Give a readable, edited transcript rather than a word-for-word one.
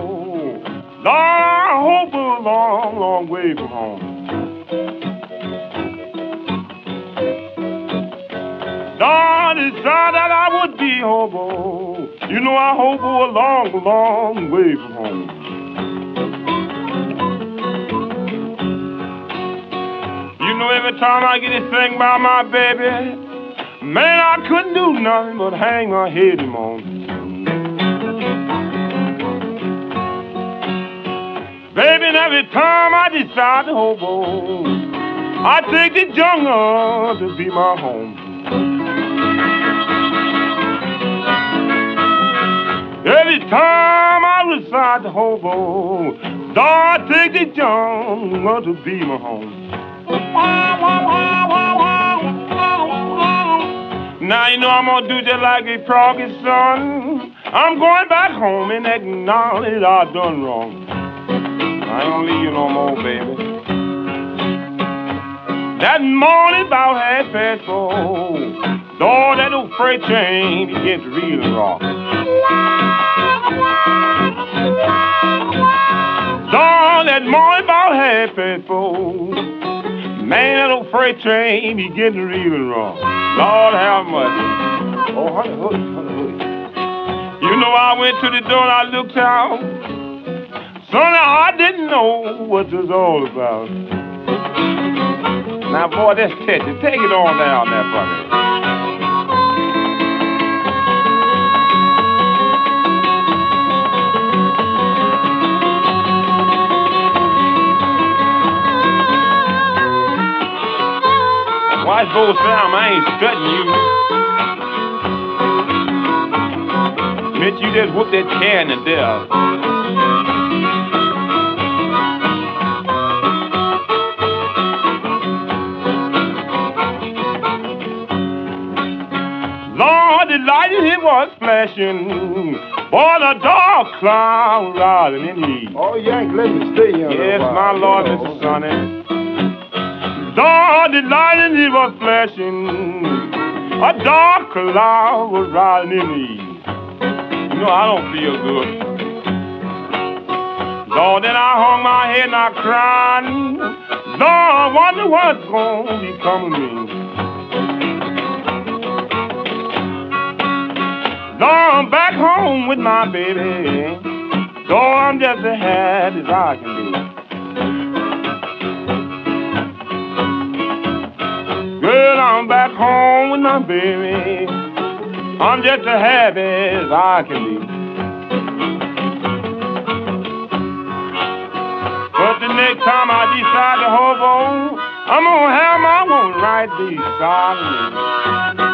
Lord, I hope a long, long way from home. Lord, it's sad that I would be hobo. You know I hobo a long, long way from home. You know every time I get this thing by my baby, man, I couldn't do nothing but hang my head and moan. Baby, and every time I decide to hobo, I take the jungle to be my home. Every time I decide to hobo, Lord, I take the jungle to be my home. Now you know I'm gonna do just like a proggy son. I'm going back home and acknowledge I done wrong. I ain't gonna leave you no more, baby. That morning about 4:30, Lord, that old freight train begins to reel and rock. Lord, that morning about 4:30, man, that old freight train begins to reel and rock. Lord, have mercy. Oh, honey, hood. You know, I went to the door and I looked out. Sonny, I didn't know what it was all about. Now, boy, that's catchy. Take it on down there for me. Watch both down, I ain't studying you. Mitch, you just whoop that can to death. Lord, the light in it was flashing. Boy, the dark cloud riding in the east. Oh, you ain't let me stay here. Yes, my Lord, Mr. Sonny. Lord, the light in it was flashing. A dark cloud was riding in the east. You know, I don't feel good. Lord, then I hung my head and I cried. Lord, I wonder what's gonna become of me. Lord, I'm back home with my baby. Lord, I'm just as happy as I can be. Girl, I'm back home with my baby. I'm just as happy as I can be. But the next time I decide to hobo, I'm gonna have my one right beside me.